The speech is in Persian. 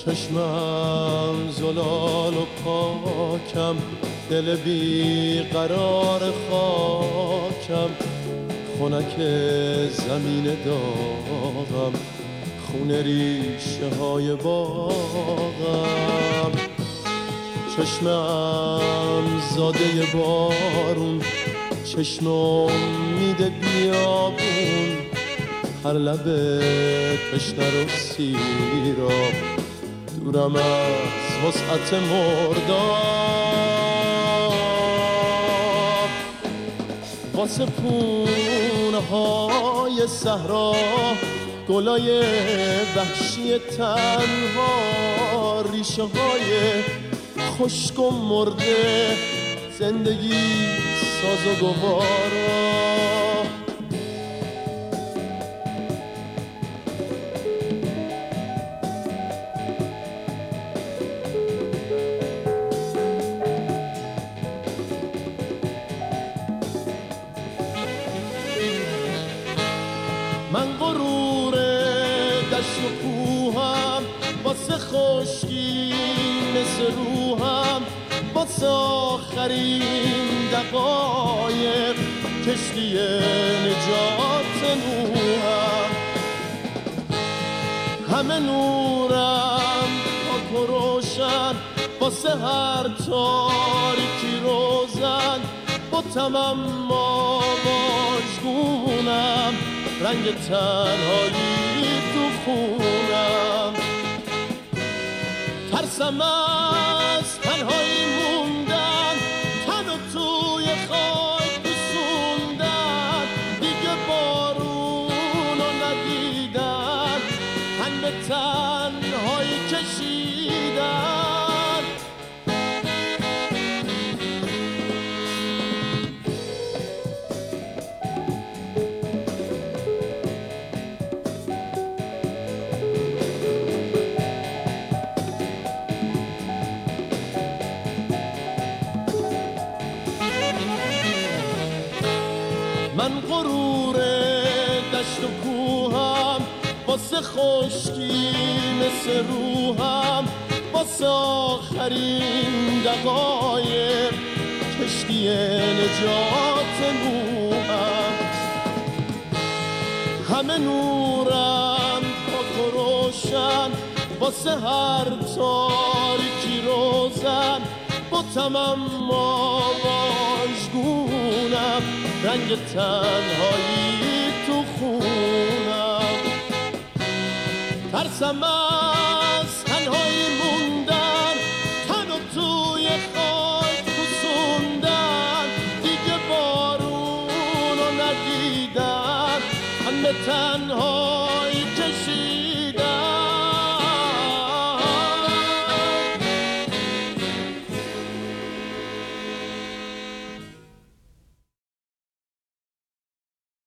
چشمم زلال و پاکم، دل بی قرار خاکم، خنک زمین داغم، خون ریشه های باغم. چشمم زاده بارون، چشم امید بیابون، هر لب تشنه رو سیراب، دورم از وسعت مرداب. واسه پونه های صحرا، گلای وحشی تنها، ریشه های خشک و مرده، زندگی ساز و گوارا. من غرور دشت و کوهم، واسه خشکی مثل روحم، واسه آخرین دقایق کشتی نجات نوحم. همه نورم پاک و روشن، واسه هر تاریکی روزن، با تمام واژگونم، رنگ تنهایی تو خونم. ترسم از تنهایی موندن، تن و توی خاک بسوندن، دیگه بارون رو ندیدن، تن به تنهایی کشیدن. من غرور دشت و کوهم، واسه خشکی مثل روحم، واسه آخرین دقایق کشتی نجات نوحم. همه نورم پاک و روشن، واسه هر تاریکی روزن، با تمام واژگونم، رنگ تنهایی تو خونم. ترسم از تنهایی موندن، تن و توی خاک بسوندن، دیگه بارون رو ندیدن، تن به تن